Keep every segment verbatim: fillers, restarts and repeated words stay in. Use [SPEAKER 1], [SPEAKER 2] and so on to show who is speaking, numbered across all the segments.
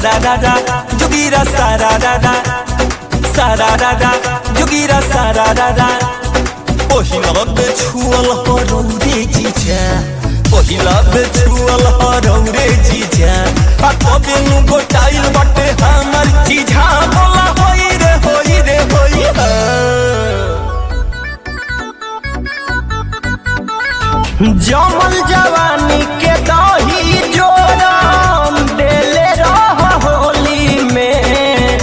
[SPEAKER 1] सारा रारा जोगीरा सारा रारा सारा रारा जोगीरा सारा रारा पहिला बेछुअल हरौरे जीजा पहिला बेछुअल हरौरे जीजा आ तबे नु गोटाइल बाटे हमर जीजा बोला होई रे होई रे होई जमल जवानी के दही जोरम देले रह होली में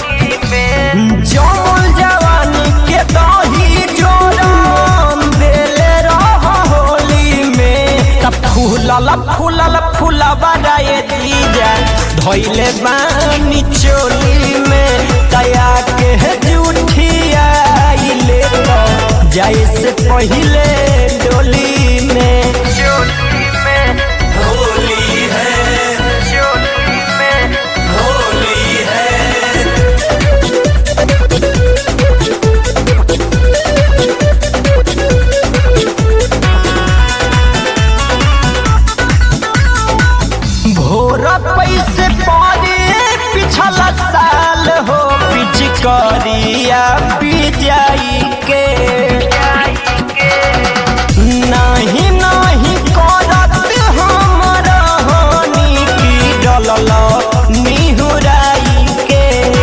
[SPEAKER 1] जमल जवानी के दही जोरम देले रह होली में तब फूलल फूलल फूलवा रे जीजा धइले बानी चोली में तया के जूठिया ले तो जाए से पहिले डोली में चोली में होली है चोली में होली है भोर पैसे पारे पिछला साल हो पिचकारिया बिजाई के नहीं नहीं करत हमरा हानि की डलल निहुराई के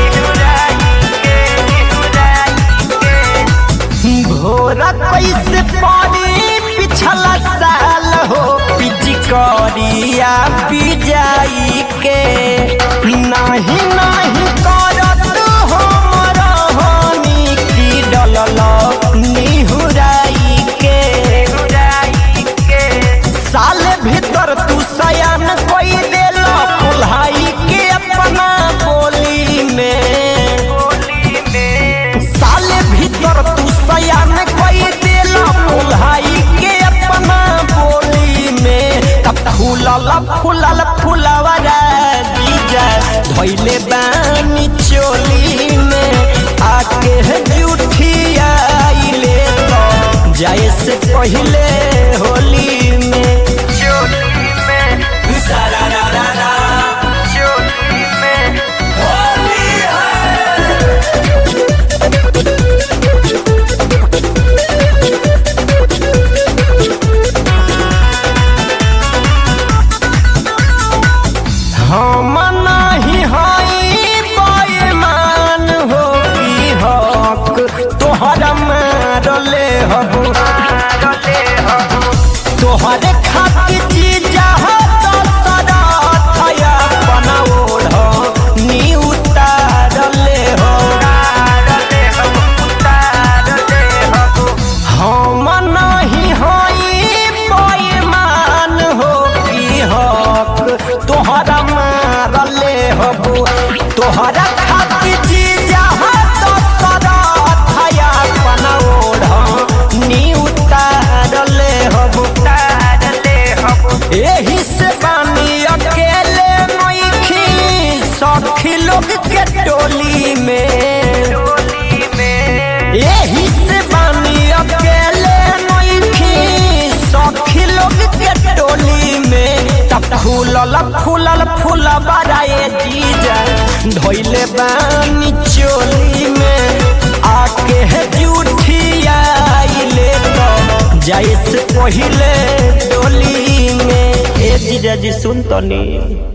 [SPEAKER 1] भोर पैसे पानी पिछला साल हो पिचकारिया बिजाई के नहीं नहीं करत हमरा हानि की डलल निहुराई के साल भीतर तू सयान कोई देला पुल्हाई के अपना बोली में साल भीतर तू सयान कोई देला पुल्हाई के अपना बोली में तब फूलल फूलल फूलवा जीजा धइले बानी चोली में आके जूठिया ले तो जाए से पहिले होली में चोली में सारा रारा चोली में होली हम नहीं हई बेईमान हो की हक तोहरा मारले हबो तोहरे खातिर जीजा तो सदा थया बनाओल हो नी उतारले हो हम नहीं हई बेईमान हो की हक तोहरा मारले हबो तोहरा खातिर जीजा तो सदा थया बनाओल हो नी उतारले हबो एही से बानी अकेले नइखी सखी लोग के टोली में एही से बानी अकेले नइखी सखी लोग के टोली में तब फूलल फूलल फूलवा रे जीजा धइले बानी चोली में आके जूठिया ले तो जाए से पहिले डोली में ए जीजा जी सुन तनी।